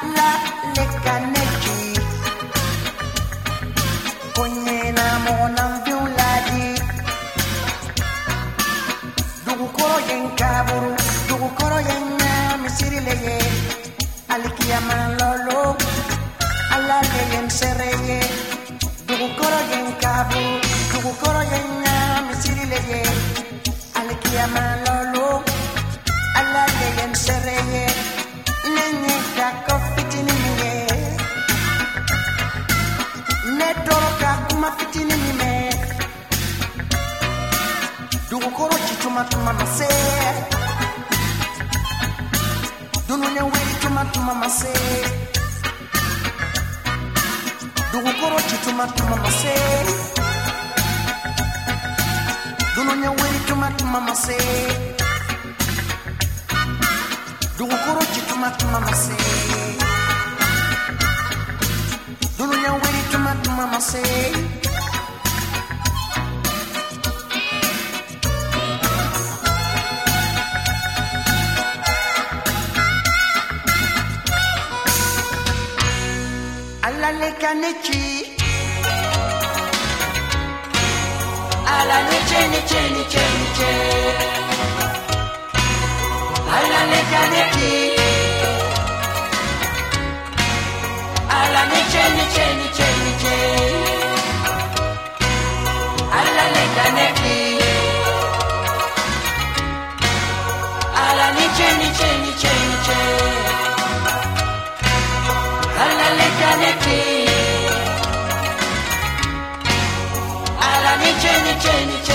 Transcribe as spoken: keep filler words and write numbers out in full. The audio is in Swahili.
ala lekaneki konyena mona violadi dugu koro yen kaburu dugu koro yen misirileye alikiyama lolo ala yen sereye dugu koro yen kaburu dugu koro yen misirileye alikiyama lolo ala yen sereye nenye kako fitini miye nedoro kakuma fitini mime dugu koro chituma tuma mase dununya weli tuma tuma mase dugu koro chituma tuma mase dununya weli tuma tuma mase dugu koro chituma tuma mase dununya weli tuma tuma mase ala lekaneki ala neche neche neche neche ala lekaneki ala neche neche neche neche ala lekaneki ala neche neche neche neche ala lekaneki ala neche neche neche